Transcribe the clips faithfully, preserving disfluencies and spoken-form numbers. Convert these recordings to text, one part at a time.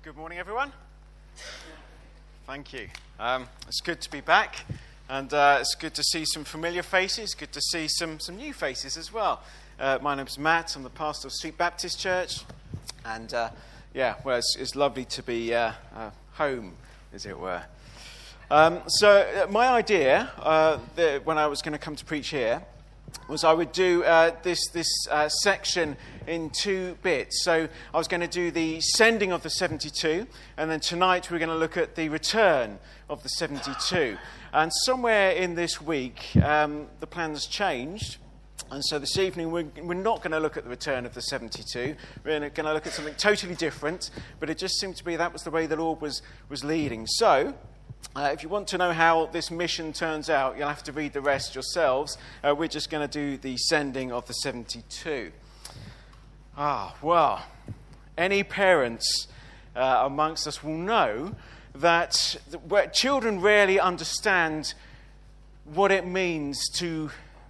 Good morning, everyone. Thank you. Um, it's good to be back, and uh, it's good to see some familiar faces, good to see some, some new faces as well. Uh, my name's Matt. I'm the pastor of Street Baptist Church, and uh, yeah, well, it's, it's lovely to be uh, uh, home, as it were. Um, so uh, my idea, uh, the, when I was going to come to preach here, was I would do uh, this this uh, section in two bits. So I was going to do the sending of the seventy-two, and then tonight we're going to look at the return of the seventy-two. And somewhere in this week, um, the plans changed. And so this evening, we're, we're not going to look at the return of the seventy-two. We're going to look at something totally different. But it just seemed to be that was the way the Lord was, was leading. So Uh, if you want to know how this mission turns out, you'll have to read the rest yourselves. Uh, we're just going to do the sending of the seventy-two. Ah, well, any parents uh, amongst us will know that th- children rarely understand what it means to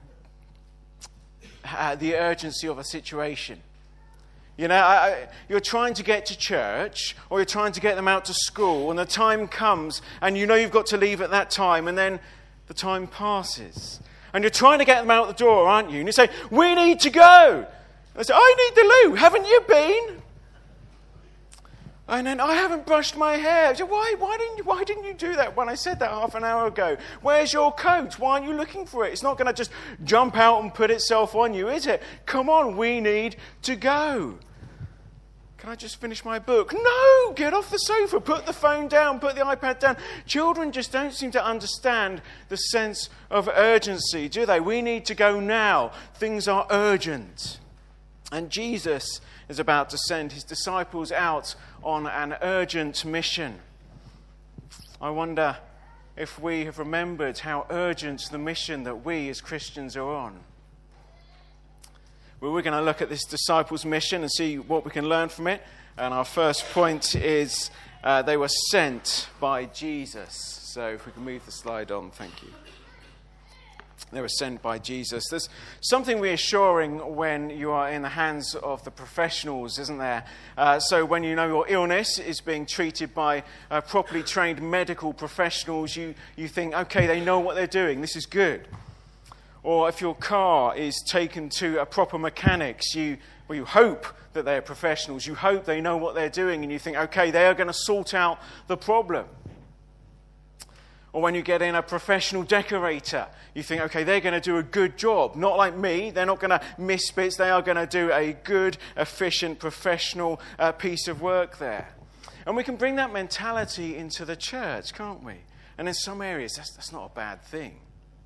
uh, the urgency of a situation. You know, I, I, you're trying to get to church, or you're trying to get them out to school, and the time comes, and you know you've got to leave at that time, and then the time passes. And you're trying to get them out the door, aren't you? And you say, we need to go. And they say, I need the loo. Haven't you been? And then, I haven't brushed my hair. I say, why, why, didn't you, why didn't you do that when I said that half an hour ago? Where's your coat? Why aren't you looking for it? It's not going to just jump out and put itself on you, is it? Come on, we need to go. Can I just finish my book? No, get off the sofa, put the phone down, put the iPad down. Children just don't seem to understand the sense of urgency, do they? We need to go now. Things are urgent. And Jesus is about to send his disciples out on an urgent mission. I wonder if we have remembered how urgent the mission that we as Christians are on. Well, we're going to look at this disciples' mission and see what we can learn from it. And our first point is uh, they were sent by Jesus. So if we can move the slide on, thank you. They were sent by Jesus. There's something reassuring when you are in the hands of the professionals, isn't there? Uh, so when you know your illness is being treated by uh, properly trained medical professionals, you, you think, okay, they know what they're doing. This is good. Or if your car is taken to a proper mechanics, you well, you hope that they're professionals. You hope they know what they're doing, and you think, okay, they are going to sort out the problem. Or when you get in a professional decorator, you think, okay, they're going to do a good job. Not like me. They're not going to miss bits. They are going to do a good, efficient, professional uh, piece of work there. And we can bring that mentality into the church, can't we? And in some areas, that's, that's not a bad thing.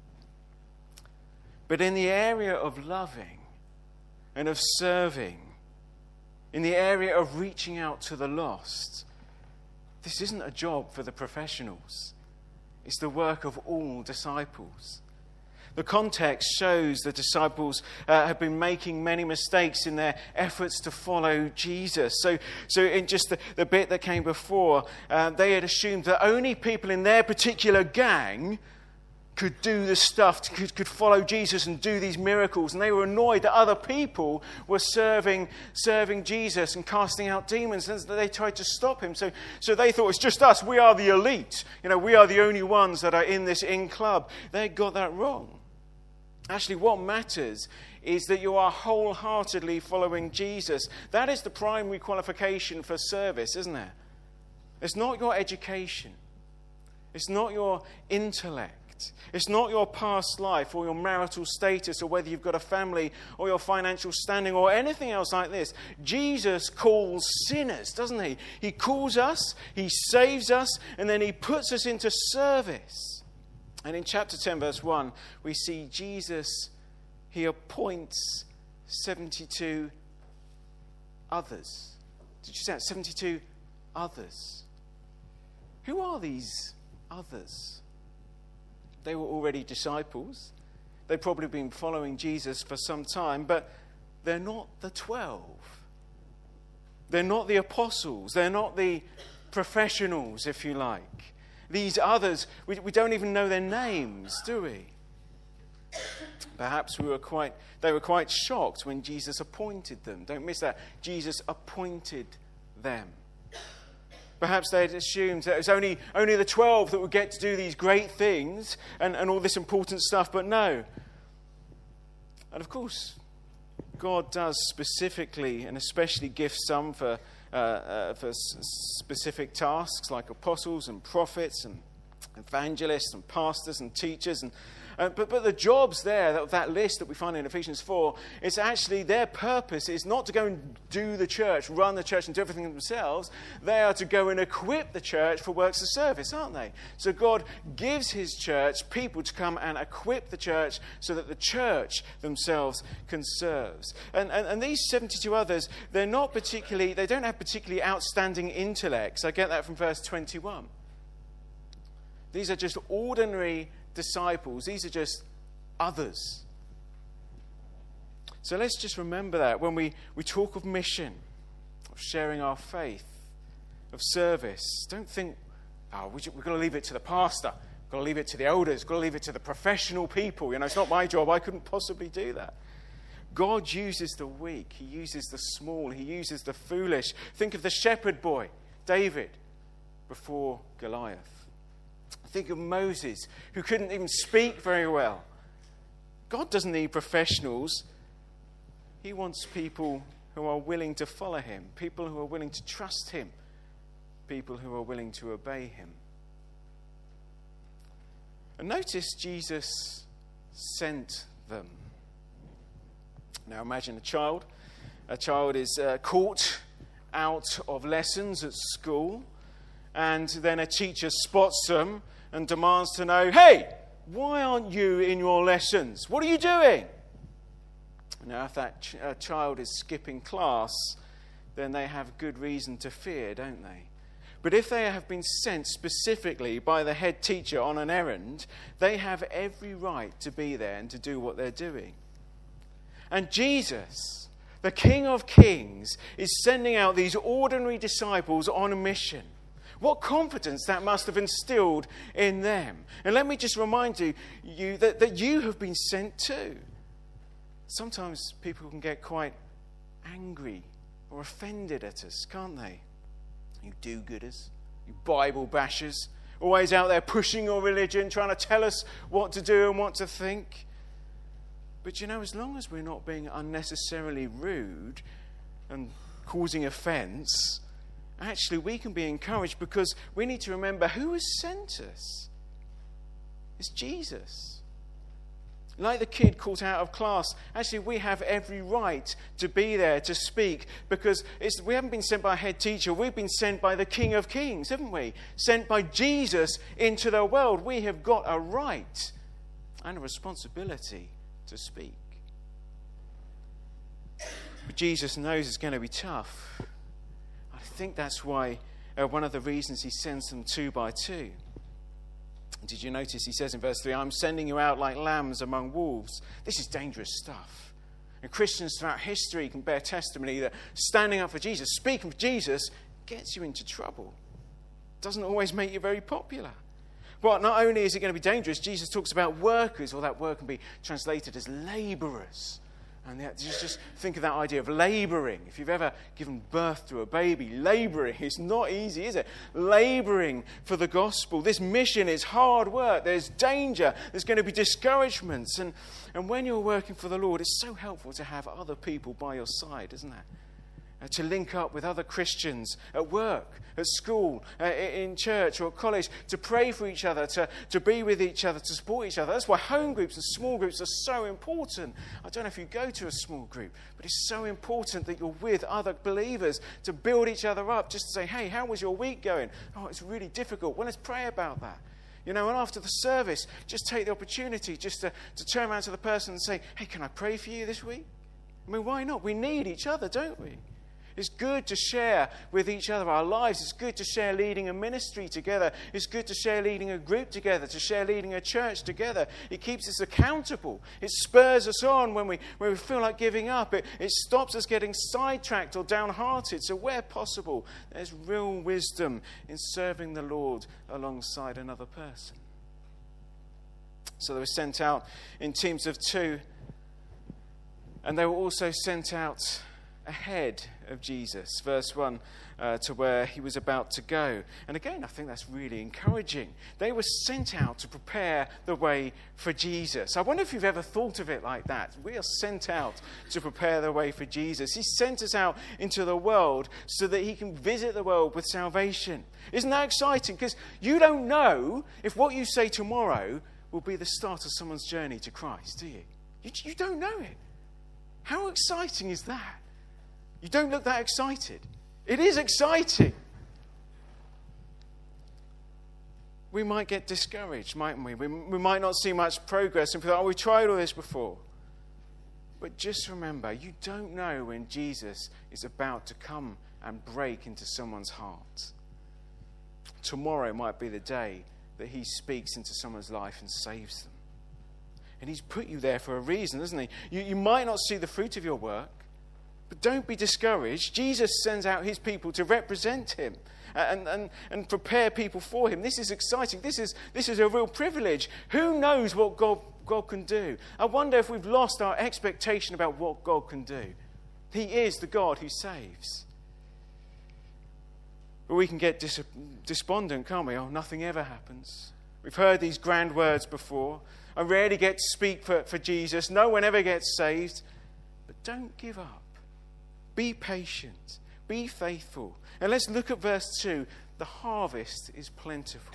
But in the area of loving and of serving, in the area of reaching out to the lost, this isn't a job for the professionals. It's the work of all disciples. The context shows the disciples uh, have been making many mistakes in their efforts to follow Jesus. So, so in just the, the bit that came before, uh, they had assumed that only people in their particular gang could do this stuff, could, could follow Jesus and do these miracles. And they were annoyed that other people were serving serving Jesus and casting out demons. And they tried to stop him. So, so they thought, it's just us. We are the elite. You know, we are the only ones that are in this in club. They got that wrong. Actually, what matters is that you are wholeheartedly following Jesus. That is the primary qualification for service, isn't it? It's not your education. It's not your intellect. It's not your past life or your marital status or whether you've got a family or your financial standing or anything else like this. Jesus calls sinners, doesn't he? He calls us, he saves us, and then he puts us into service. And in chapter ten, verse one, we see Jesus, he appoints seventy-two others. Did you say that? seventy-two others. Who are these others? They were already disciples. They'd probably been following Jesus for some time, but they're not the twelve. They're not the apostles. They're not the professionals, if you like. These others, we, we don't even know their names, do we? Perhaps we were quite, they were quite shocked when Jesus appointed them. Don't miss that. Jesus appointed them. Perhaps they'd assumed that it was only, only the twelve that would get to do these great things and, and all this important stuff, but no. And of course, God does specifically and especially gift some for, uh, uh, for s- specific tasks like apostles and prophets and evangelists and pastors and teachers. And uh, but, but the jobs there, that, that list that we find in Ephesians four, it's actually their purpose is not to go and do the church, run the church and do everything themselves. They are to go and equip the church for works of service, aren't they? So God gives his church people to come and equip the church so that the church themselves can serve. And, and, and these seventy-two others, they're not particularly, they don't have particularly outstanding intellects. I get that from verse twenty-one. These are just ordinary disciples. These are just others. So let's just remember that when we, we talk of mission, of sharing our faith, of service, don't think, oh, we, we've got to leave it to the pastor, we've got to leave it to the elders, we've got to leave it to the professional people. You know, it's not my job. I couldn't possibly do that. God uses the weak. He uses the small. He uses the foolish. Think of the shepherd boy, David, before Goliath. Think of Moses, who couldn't even speak very well. God doesn't need professionals. He wants people who are willing to follow him, people who are willing to trust him, people who are willing to obey him. And notice Jesus sent them. Now imagine a child. A child is uh, caught out of lessons at school, and then a teacher spots them and demands to know, hey, why aren't you in your lessons? What are you doing? Now, if that ch- uh, child is skipping class, then they have good reason to fear, don't they? But if they have been sent specifically by the head teacher on an errand, they have every right to be there and to do what they're doing. And Jesus, the King of Kings, is sending out these ordinary disciples on a mission. What confidence that must have instilled in them. And let me just remind you, you that, that you have been sent too. Sometimes people can get quite angry or offended at us, can't they? You do-gooders, you Bible bashers, always out there pushing your religion, trying to tell us what to do and what to think. But you know, as long as we're not being unnecessarily rude and causing offence, actually, we can be encouraged because we need to remember who has sent us. It's Jesus. Like the kid caught out of class, actually, we have every right to be there, to speak, because it's, we haven't been sent by a head teacher. We've been sent by the King of Kings, haven't we? Sent by Jesus into the world. We have got a right and a responsibility to speak. But Jesus knows it's going to be tough. I think that's why uh, one of the reasons he sends them two by two. Did you notice he says in verse three, I'm sending you out like lambs among wolves. This is dangerous stuff. And Christians throughout history can bear testimony that standing up for Jesus, speaking for Jesus, gets you into trouble. Doesn't always make you very popular. But not only is it going to be dangerous, Jesus talks about workers, or that word can be translated as labourers. And just, just think of that idea of labouring. If you've ever given birth to a baby, labouring is not easy, is it? Labouring for the gospel. This mission is hard work. There's danger. There's going to be discouragements. And, and when you're working for the Lord, it's so helpful to have other people by your side, isn't it? Uh, to link up with other Christians at work, at school, uh, in church or at college, to pray for each other, to, to be with each other, to support each other. That's why home groups and small groups are so important. I don't know if you go to a small group, but it's so important that you're with other believers to build each other up, just to say, hey, how was your week going? Oh, it's really difficult. Well, let's pray about that. You know, and after the service, just take the opportunity just to, to turn around to the person and say, hey, can I pray for you this week? I mean, why not? We need each other, don't we? It's good to share with each other our lives. It's good to share leading a ministry together. It's good to share leading a group together, to share leading a church together. It keeps us accountable. It spurs us on when we, when we feel like giving up. It, it stops us getting sidetracked or downhearted. So where possible, there's real wisdom in serving the Lord alongside another person. So they were sent out in teams of two. And they were also sent out ahead of Jesus, verse one, uh, to where he was about to go. And again, I think that's really encouraging. They were sent out to prepare the way for Jesus. I wonder if you've ever thought of it like that. We are sent out to prepare the way for Jesus. He sent us out into the world so that he can visit the world with salvation. Isn't that exciting? Because you don't know if what you say tomorrow will be the start of someone's journey to Christ, do you? You, you don't know it. How exciting is that? You don't look that excited. It is exciting. We might get discouraged, mightn't we? We, we might not see much progress and feel, oh, we tried all this before. But just remember, you don't know when Jesus is about to come and break into someone's heart. Tomorrow might be the day that he speaks into someone's life and saves them. And he's put you there for a reason, isn't he? You, you might not see the fruit of your work, but don't be discouraged. Jesus sends out his people to represent him and, and, and prepare people for him. This is exciting. This is, this is a real privilege. Who knows what God, God can do? I wonder if we've lost our expectation about what God can do. He is the God who saves. But we can get dis- despondent, can't we? Oh, nothing ever happens. We've heard these grand words before. I rarely get to speak for, for Jesus. No one ever gets saved. But don't give up. Be patient. Be faithful. And let's look at verse two. The harvest is plentiful.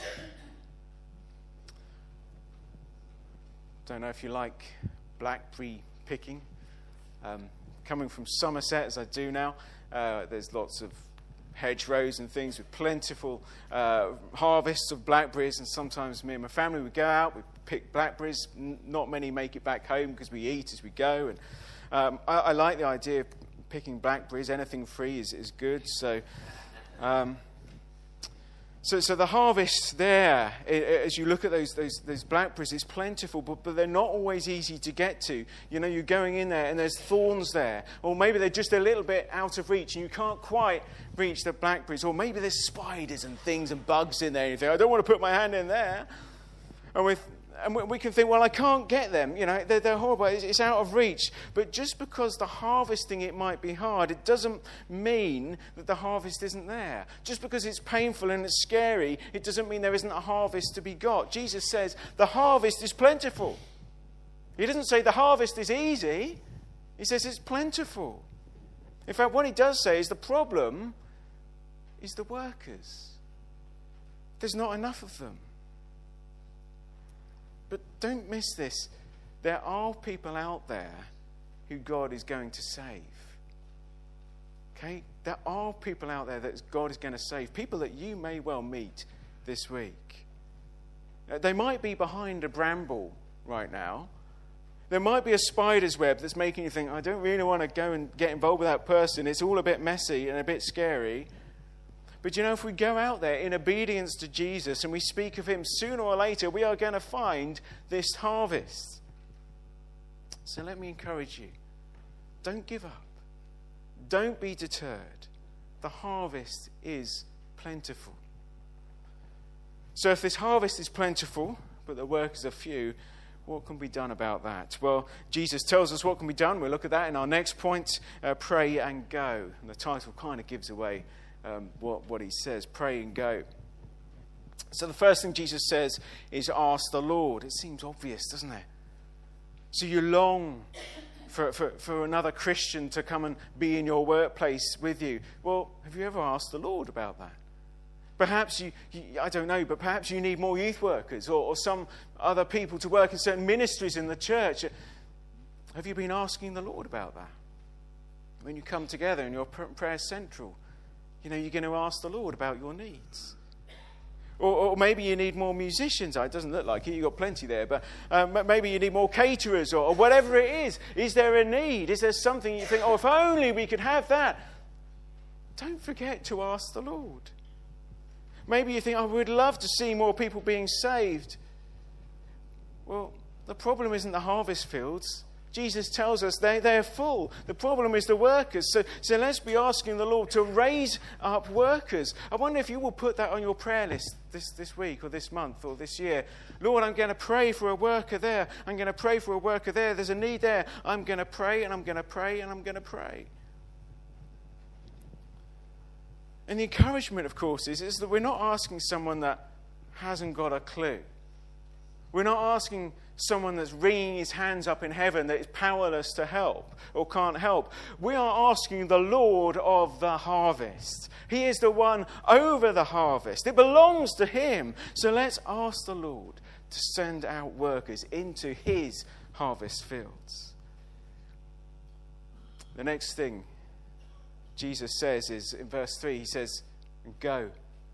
Don't know if you like blackberry picking. Um, coming from Somerset, as I do now, uh, there's lots of hedgerows and things with plentiful uh, harvests of blackberries, and sometimes me and my family would go out, we pick blackberries. N- not many make it back home because we eat as we go, and um, I, I like the idea of picking blackberries. Anything free is, is good. So, um, so, so the harvest there, as you look at those those, those blackberries, is plentiful, but, but they're not always easy to get to. You know, you're going in there and there's thorns there, or maybe they're just a little bit out of reach and you can't quite reach the blackberries, or maybe there's spiders and things and bugs in there. And you think, I don't want to put my hand in there. And with And we can think, well, I can't get them. You know, they're, they're horrible. It's, it's out of reach. But just because the harvesting it might be hard, it doesn't mean that the harvest isn't there. Just because it's painful and it's scary, it doesn't mean there isn't a harvest to be got. Jesus says the harvest is plentiful. He doesn't say the harvest is easy. He says it's plentiful. In fact, what he does say is the problem is the workers. There's not enough of them. But don't miss this. There are people out there who God is going to save. Okay? There are people out there that God is going to save. People that you may well meet this week. They might be behind a bramble right now. There might be a spider's web that's making you think, I don't really want to go and get involved with that person. It's all a bit messy and a bit scary. But you know, if we go out there in obedience to Jesus and we speak of him, sooner or later we are going to find this harvest. So let me encourage you. Don't give up. Don't be deterred. The harvest is plentiful. So if this harvest is plentiful, but the workers are few, what can be done about that? Well, Jesus tells us what can be done. We'll look at that in our next point, uh, pray and go. And the title kind of gives away Um, what, what he says, pray and go. So the first thing Jesus says is ask the Lord. It seems obvious, doesn't it? So you long for, for, for another Christian to come and be in your workplace with you. Well, have you ever asked the Lord about that? Perhaps you, you I don't know, but perhaps you need more youth workers or, or some other people to work in certain ministries in the church. Have you been asking the Lord about that? When you come together in your prayer central, you know, you're going to ask the Lord about your needs. Or, or maybe you need more musicians. It doesn't look like it. You've got plenty there. But um, maybe you need more caterers or, or whatever it is. Is there a need? Is there something you think, oh, if only we could have that? Don't forget to ask the Lord. Maybe you think, I would love to see more people being saved. Well, the problem isn't the harvest fields. Jesus tells us they, they're full. The problem is the workers. So, so let's be asking the Lord to raise up workers. I wonder if you will put that on your prayer list this, this week or this month or this year. Lord, I'm going to pray for a worker there. I'm going to pray for a worker there. There's a need there. I'm going to pray and I'm going to pray and I'm going to pray. And the encouragement, of course, is, is that we're not asking someone that hasn't got a clue. We're not asking someone that's wringing his hands up in heaven that is powerless to help or can't help. We are asking the Lord of the harvest. He is the one over the harvest. It belongs to him. So let's ask the Lord to send out workers into his harvest fields. The next thing Jesus says is, in verse three, he says, go.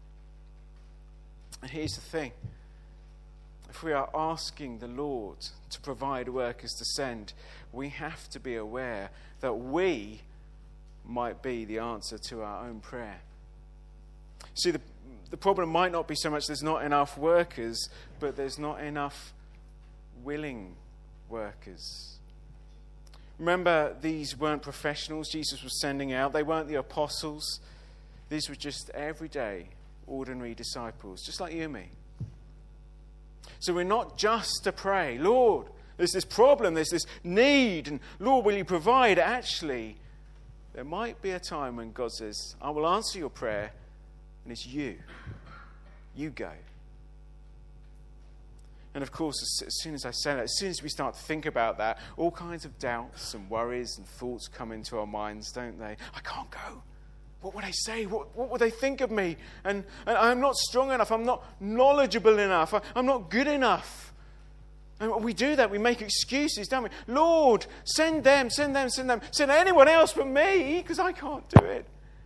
And here's the thing. If we are asking the Lord to provide workers to send, we have to be aware that we might be the answer to our own prayer. See, the, the problem might not be so much there's not enough workers, but there's not enough willing workers. Remember, these weren't professionals Jesus was sending out. They weren't the apostles. These were just everyday, ordinary disciples, just like you and me. So we're not just to pray, Lord, there's this problem, there's this need, and Lord, will you provide? Actually, there might be a time when God says, I will answer your prayer, and it's you. You go. And of course, as soon as I say that, as soon as we start to think about that, all kinds of doubts and worries and thoughts come into our minds, don't they? I can't go. What would they say? What, what would they think of me? And, and I'm not strong enough. I'm not knowledgeable enough. I, I'm not good enough. And we do that. We make excuses, don't we? Lord, send them, send them, send them. Send anyone else but me, because I can't do it.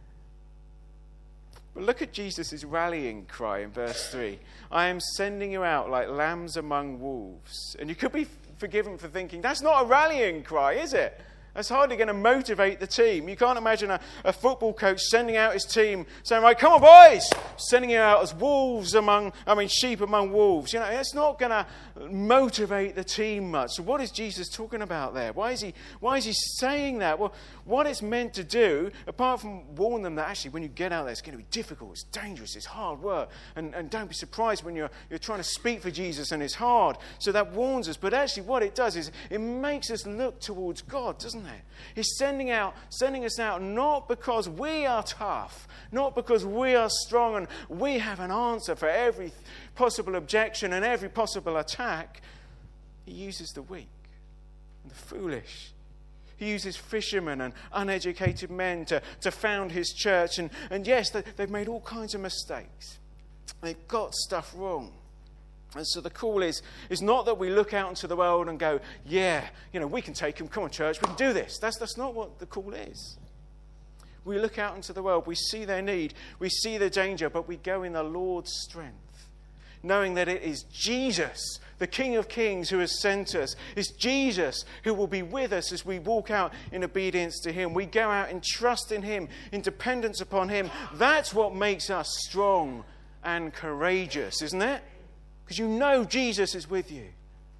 But look at Jesus' rallying cry in verse three. I am sending you out like lambs among wolves. And you could be forgiven for thinking, that's not a rallying cry, is it? That's hardly going to motivate the team. You can't imagine a, a football coach sending out his team saying, right, come on, boys! Sending you out as wolves among, I mean, sheep among wolves. You know, it's not going to motivate the team much. So what is Jesus talking about there? Why is he, why is he saying that? Well, what it's meant to do, apart from warn them that actually when you get out there, it's going to be difficult, it's dangerous, it's hard work. And, and don't be surprised when you're, you're trying to speak for Jesus and it's hard. So that warns us. But actually what it does is it makes us look towards God, doesn't it? He's sending out, sending us out not because we are tough, not because we are strong and we have an answer for every possible objection and every possible attack. He uses the weak and the foolish. He uses fishermen and uneducated men to, to found his church. And, and yes, they, they've made all kinds of mistakes. They've got stuff wrong. And so the call is, is not that we look out into the world and go, yeah, you know, we can take them. Come on, church, we can do this. That's, that's not what the call is. We look out into the world, we see their need, we see the danger, but we go in the Lord's strength, knowing that it is Jesus, the King of Kings, who has sent us. It's Jesus who will be with us as we walk out in obedience to him. We go out in trust in him, in dependence upon him. That's what makes us strong and courageous, isn't it? Because you know Jesus is with you.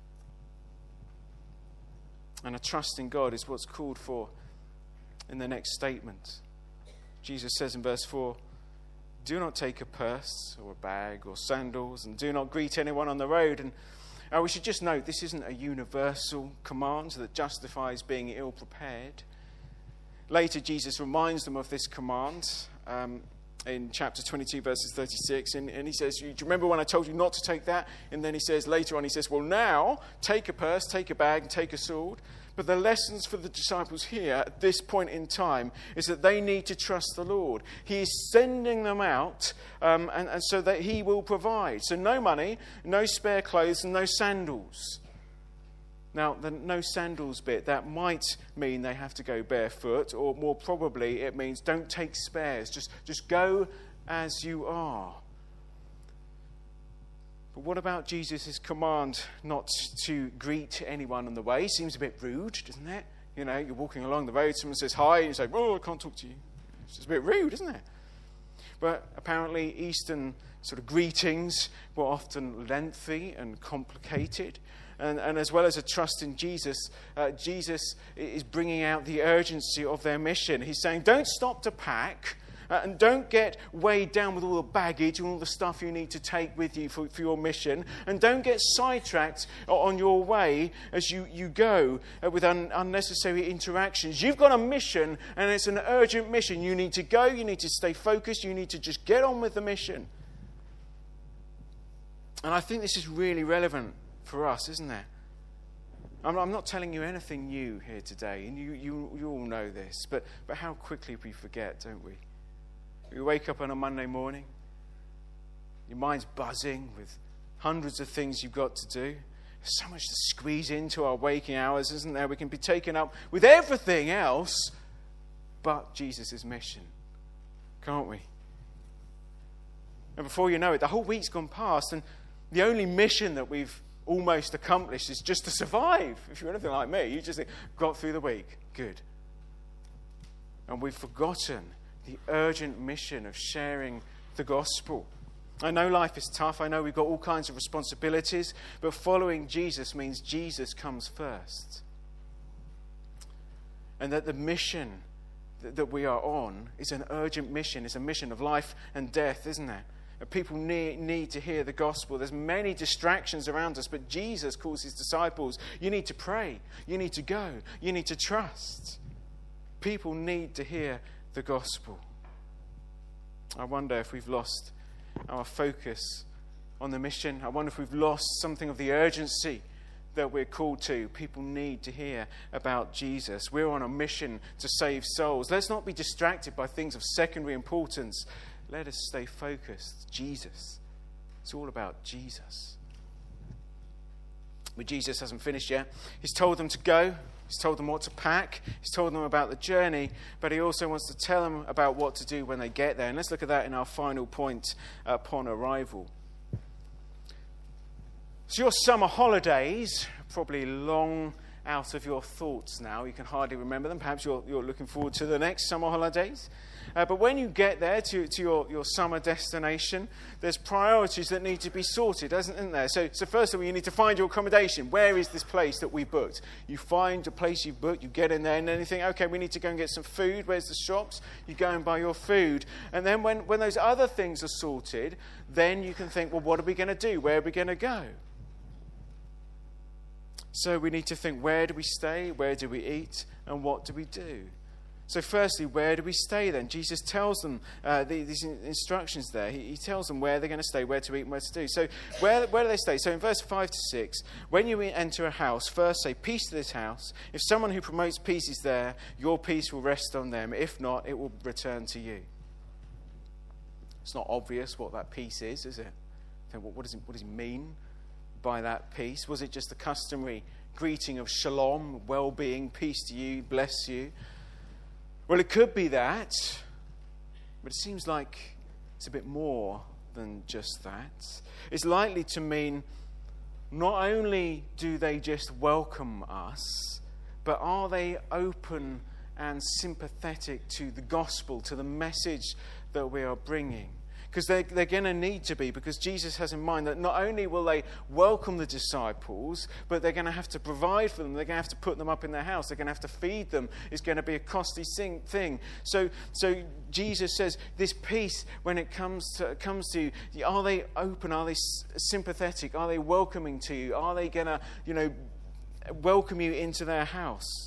And a trust in God is what's called for in the next statement. Jesus says in verse four, do not take a purse or a bag or sandals, and do not greet anyone on the road. And uh, we should just note, this isn't a universal command that justifies being ill-prepared. Later, Jesus reminds them of this command um, in chapter twenty-two, verses thirty-six, and, and he says, do you remember when I told you not to take that? And then he says, later on, he says, well, now, take a purse, take a bag, and take a sword. But the lessons for the disciples here at this point in time is that they need to trust the Lord. He is sending them out, um, and, and so that he will provide. So no money, no spare clothes, and no sandals. Now, the no sandals bit, that might mean they have to go barefoot, or more probably it means don't take spares. Just, just go as you are. But what about Jesus' command not to greet anyone on the way? Seems a bit rude, doesn't it? You know, you're walking along the road, someone says hi, and you say, oh, I can't talk to you. It's just a bit rude, isn't it? But apparently Eastern sort of greetings were often lengthy and complicated. And, and as well as a trust in Jesus, uh, Jesus is bringing out the urgency of their mission. He's saying, don't stop to pack Uh, and don't get weighed down with all the baggage and all the stuff you need to take with you for, for your mission. And don't get sidetracked on your way as you, you go uh, with un, unnecessary interactions. You've got a mission, and it's an urgent mission. You need to go, you need to stay focused, you need to just get on with the mission. And I think this is really relevant for us, isn't it? I'm, I'm not telling you anything new here today, and you, you, you all know this, but, but how quickly we forget, don't we? You wake up on a Monday morning, your mind's buzzing with hundreds of things you've got to do. There's so much to squeeze into our waking hours, isn't there? We can be taken up with everything else but Jesus' mission, can't we? And before you know it, the whole week's gone past, and the only mission that we've almost accomplished is just to survive. If you're anything like me, you just think, got through the week, good. And we've forgotten the urgent mission of sharing the gospel. I know life is tough. I know we've got all kinds of responsibilities, but following Jesus means Jesus comes first. And that the mission that we are on is an urgent mission. It's a mission of life and death, isn't it? People need, need to hear the gospel. There's many distractions around us, but Jesus calls his disciples, you need to pray, you need to go, you need to trust. People need to hear the gospel. I wonder if we've lost our focus on the mission. I wonder if we've lost something of the urgency that we're called to. People need to hear about Jesus. We're on a mission to save souls. Let's not be distracted by things of secondary importance. Let us stay focused. Jesus. It's all about Jesus. But Jesus hasn't finished yet. He's told them to go. He's told them what to pack. He's told them about the journey. But he also wants to tell them about what to do when they get there. And let's look at that in our final point upon arrival. So your summer holidays are probably long out of your thoughts now. You can hardly remember them. Perhaps you're, you're looking forward to the next summer holidays. Uh, but when you get there to, to your, your summer destination, there's priorities that need to be sorted, isn't there? So, so first of all, you need to find your accommodation. Where is this place that we booked? You find the place you've booked, you get in there, and then you think, okay, we need to go and get some food. Where's the shops? You go and buy your food. And then when, when those other things are sorted, then you can think, well, what are we going to do? Where are we going to go? So we need to think, where do we stay? Where do we eat? And what do we do? So firstly, where do we stay then? Jesus tells them uh, the, these instructions there. He, he tells them where they're going to stay, where to eat, and where to do. So where, where do they stay? So in verse five to six, when you enter a house, first say, peace to this house. If someone who promotes peace is there, your peace will rest on them. If not, it will return to you. It's not obvious what that peace is, is it? Think, what, does it what does he mean by that peace? Was it just the customary greeting of shalom, well-being, peace to you, bless you? Well, it could be that, but it seems like it's a bit more than just that. It's likely to mean not only do they just welcome us, but are they open and sympathetic to the gospel, to the message that we are bringing? Because they're, they're going to need to be, because Jesus has in mind that not only will they welcome the disciples, but they're going to have to provide for them. They're going to have to put them up in their house. They're going to have to feed them. It's going to be a costly thing. So, so Jesus says, this peace, when it comes to, comes to you, are they open? Are they sympathetic? Are they welcoming to you? Are they going to, you know, welcome you into their house?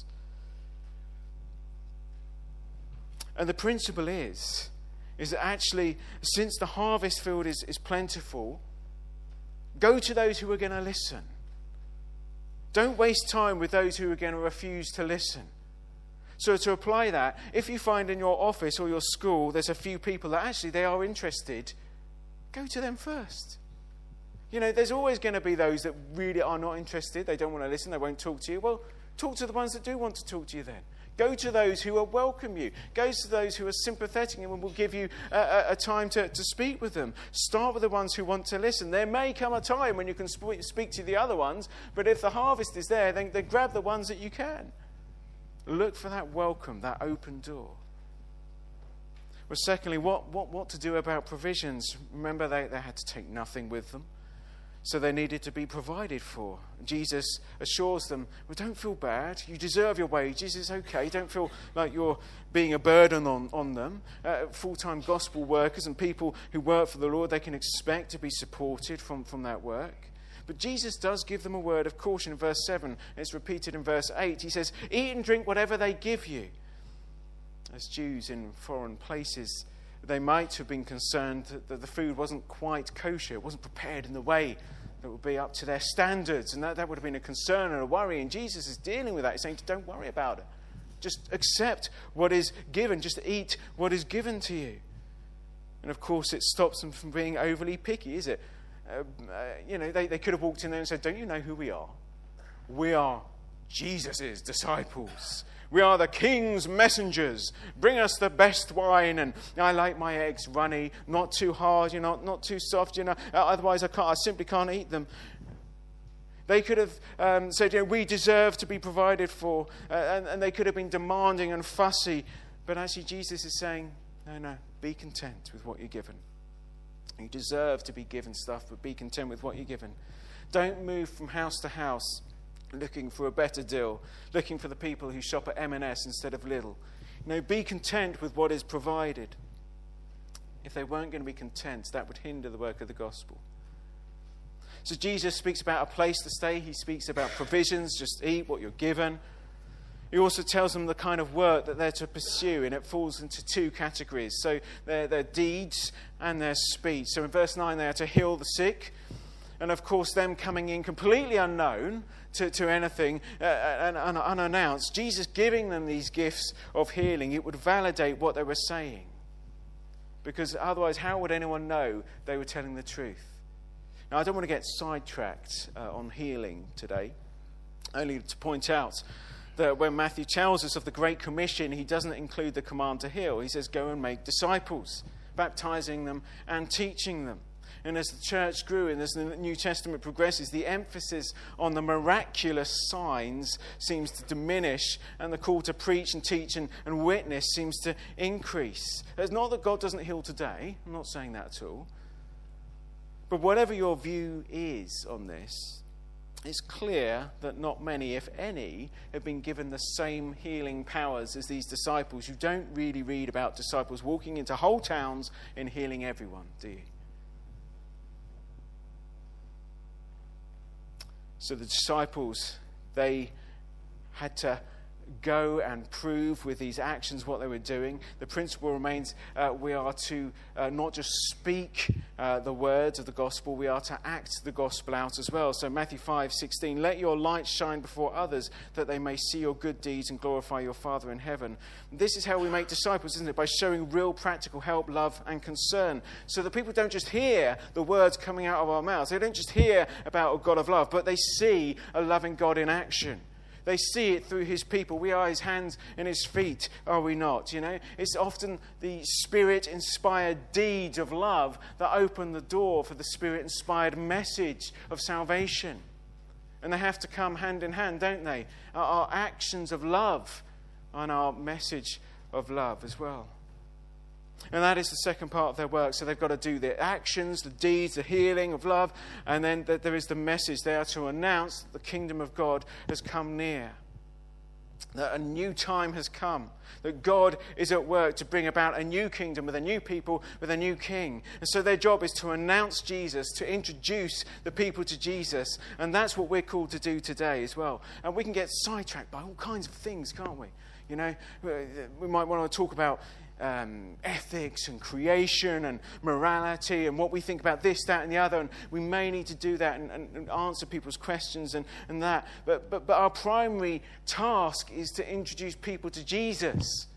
And the principle is, is that actually, since the harvest field is, is plentiful, go to those who are going to listen. Don't waste time with those who are going to refuse to listen. So to apply that, if you find in your office or your school there's a few people that actually they are interested, go to them first. You know, there's always going to be those that really are not interested. They don't want to listen. They won't talk to you. Well, talk to the ones that do want to talk to you then. Go to those who will welcome you. Go to those who are sympathetic and will give you a, a, a time to, to speak with them. Start with the ones who want to listen. There may come a time when you can sp- speak to the other ones, but if the harvest is there, then, then grab the ones that you can. Look for that welcome, that open door. Well, secondly, what, what, what to do about provisions? Remember, they, they had to take nothing with them. So they needed to be provided for. Jesus assures them, well, don't feel bad. You deserve your wages. It's okay. Don't feel like you're being a burden on, on them. Uh, full-time gospel workers and people who work for the Lord, they can expect to be supported from, from that work. But Jesus does give them a word of caution in verse seven. It's repeated in verse eight. He says, eat and drink whatever they give you. As Jews in foreign places, they might have been concerned that the food wasn't quite kosher. It wasn't prepared in the way that would be up to their standards. And that, that would have been a concern and a worry. And Jesus is dealing with that. He's saying, don't worry about it. Just accept what is given. Just eat what is given to you. And of course, it stops them from being overly picky, is it? Uh, uh, you know, they, they could have walked in there and said, don't you know who we are? We are Jesus' disciples. We are the King's messengers. Bring us the best wine, and I like my eggs runny, not too hard, you know, not too soft, you know. Otherwise, I can't. I simply can't eat them. They could have um, said, you know, we deserve to be provided for, uh, and, and they could have been demanding and fussy. But actually, Jesus is saying, no, no, be content with what you're given. You deserve to be given stuff, but be content with what you're given. Don't move from house to house looking for a better deal, looking for the people who shop at M and S instead of Lidl. You know, be content with what is provided. If they weren't going to be content, that would hinder the work of the gospel. So Jesus speaks about a place to stay. He speaks about provisions, just eat what you're given. He also tells them the kind of work that they're to pursue, and it falls into two categories. So their, their deeds and their speech. So in verse nine, they are to heal the sick. And of course, them coming in completely unknown to, to anything uh, and, and unannounced, Jesus giving them these gifts of healing, it would validate what they were saying. Because otherwise, how would anyone know they were telling the truth? Now, I don't want to get sidetracked uh, on healing today, only to point out that when Matthew tells us of the Great Commission, he doesn't include the command to heal. He says, go and make disciples, baptizing them and teaching them. And as the church grew and as the New Testament progresses, the emphasis on the miraculous signs seems to diminish, and the call to preach and teach and, and witness seems to increase. It's not that God doesn't heal today. I'm not saying that at all. But whatever your view is on this, it's clear that not many, if any, have been given the same healing powers as these disciples. You don't really read about disciples walking into whole towns and healing everyone, do you? So the disciples, they had to go and prove with these actions what they were doing. The principle remains uh, we are to uh, not just speak uh, the words of the gospel, we are to act the gospel out as well. So Matthew five sixteen, let your light shine before others that they may see your good deeds and glorify your Father in heaven. This is how we make disciples, isn't it? By showing real practical help, love and concern. So that people don't just hear the words coming out of our mouths. They don't just hear about a God of love, but they see a loving God in action. They see it through his people. We are his hands and his feet, are we not? You know, it's often the Spirit-inspired deeds of love that open the door for the Spirit-inspired message of salvation. And they have to come hand in hand, don't they? Our, our actions of love and our message of love as well. And that is the second part of their work. So they've got to do the actions, the deeds, the healing of love. And then there is the message. They are to announce that the kingdom of God has come near. That a new time has come. That God is at work to bring about a new kingdom with a new people, with a new king. And so their job is to announce Jesus, to introduce the people to Jesus. And that's what we're called to do today as well. And we can get sidetracked by all kinds of things, can't we? You know, we might want to talk about Um, ethics and creation and morality and what we think about this, that and the other, and we may need to do that and, and, and answer people's questions and, and that, but, but, but our primary task is to introduce people to Jesus.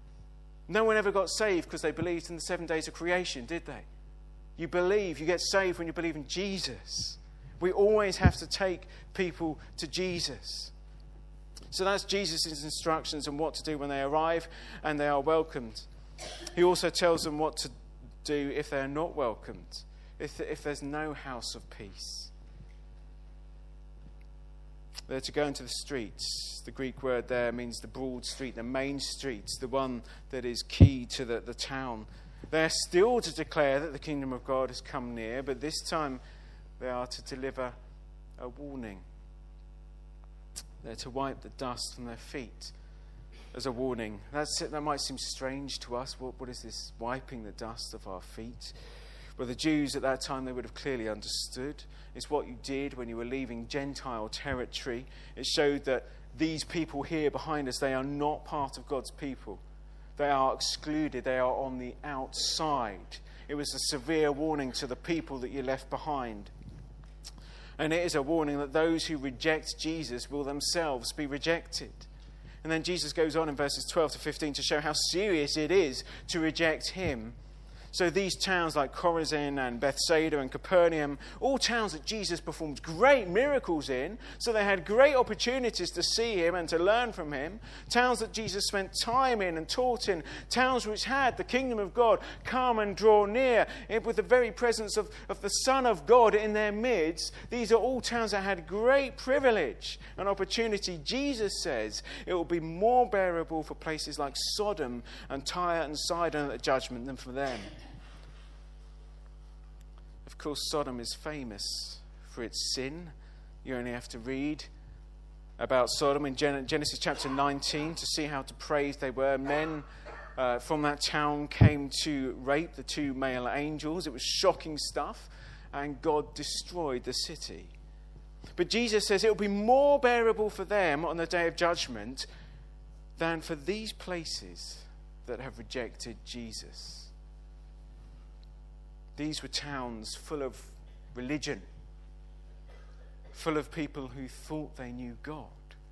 No one ever got saved because they believed in the seven days of creation, did they? You believe, you get saved when you believe in Jesus. We always have to take people to Jesus. So that's Jesus' instructions on what to do when they arrive and they are welcomed. He also tells them what to do if they are not welcomed, if, if there's no house of peace. They're to go into the streets. The Greek word there means the broad street, the main streets, the one that is key to the, the town. They're still to declare that the kingdom of God has come near, but this time they are to deliver a warning. They're to wipe the dust from their feet as a warning. That's it. That might seem strange to us. What, what is this wiping the dust of our feet? Well, the Jews at that time, they would have clearly understood. It's what you did when you were leaving Gentile territory. It showed that these people here behind us, they are not part of God's people. They are excluded. They are on the outside. It was a severe warning to the people that you left behind. And it is a warning that those who reject Jesus will themselves be rejected. And then Jesus goes on in verses twelve to fifteen to show how serious it is to reject him. So these towns like Chorazin and Bethsaida and Capernaum, all towns that Jesus performed great miracles in, so they had great opportunities to see him and to learn from him. Towns that Jesus spent time in and taught in. Towns which had the kingdom of God come and draw near with the very presence of, of the Son of God in their midst. These are all towns that had great privilege and opportunity. Jesus says it will be more bearable for places like Sodom and Tyre and Sidon at the judgment than for them. Of course, Sodom is famous for its sin. You only have to read about Sodom in Genesis chapter nineteen to see how depraved they were. Men uh, from that town came to rape the two male angels. It was shocking stuff, and God destroyed the city. But Jesus says it will be more bearable for them on the day of judgment than for these places that have rejected Jesus. These were towns full of religion, full of people who thought they knew God.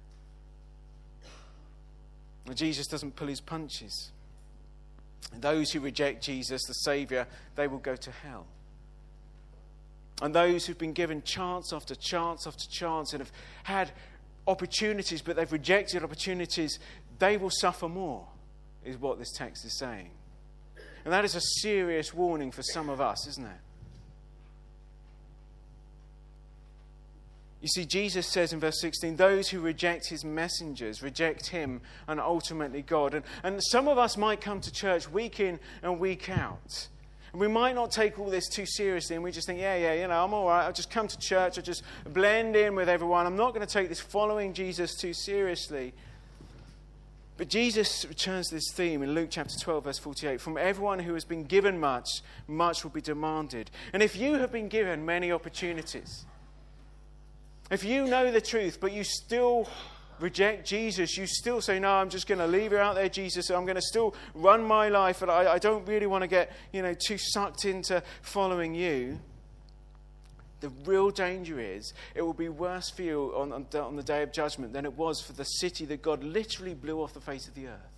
And Jesus doesn't pull his punches. And those who reject Jesus, the Saviour, they will go to hell. And those who've been given chance after chance after chance and have had opportunities, but they've rejected opportunities, they will suffer more, is what this text is saying. And that is a serious warning for some of us, isn't it? You see, Jesus says in verse sixteen, those who reject his messengers reject him and ultimately God. And, and some of us might come to church week in and week out. And we might not take all this too seriously, and we just think, yeah, yeah, you know, I'm all right. I'll just come to church. I'll just blend in with everyone. I'm not going to take this following Jesus too seriously. But Jesus returns to this theme in Luke chapter twelve, verse forty-eight. From everyone who has been given much, much will be demanded. And if you have been given many opportunities, if you know the truth, but you still reject Jesus, you still say, no, I'm just going to leave you out there, Jesus. I'm going to still run my life, and I, I don't really want to get, you know, too sucked into following you. The real danger is it will be worse for you on, on, on the day of judgment than it was for the city that God literally blew off the face of the earth.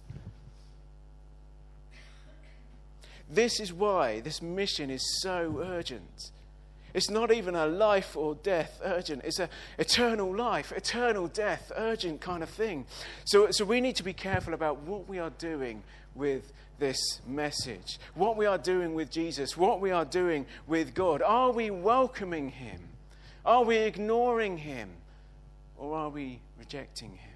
This is why this mission is so urgent. It's not even a life or death urgent. It's an eternal life, eternal death urgent kind of thing. So, so we need to be careful about what we are doing with this message, what we are doing with Jesus, what we are doing with God. Are we welcoming him? Are we ignoring him? Or are we rejecting him?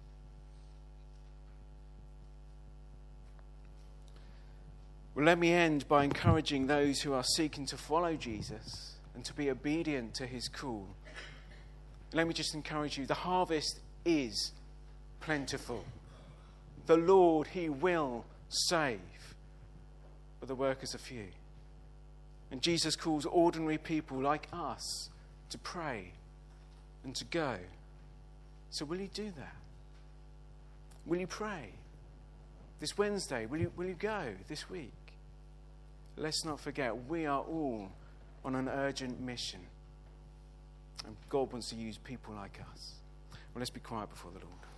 Well, let me end by encouraging those who are seeking to follow Jesus and to be obedient to his call. Let me just encourage you, the harvest is plentiful. The Lord, he will save, but the workers are few. And Jesus calls ordinary people like us to pray and to go. So will you do that? Will you pray this Wednesday? Will you, will you go this week? Let's not forget, we are all on an urgent mission. And God wants to use people like us. Well, let's be quiet before the Lord.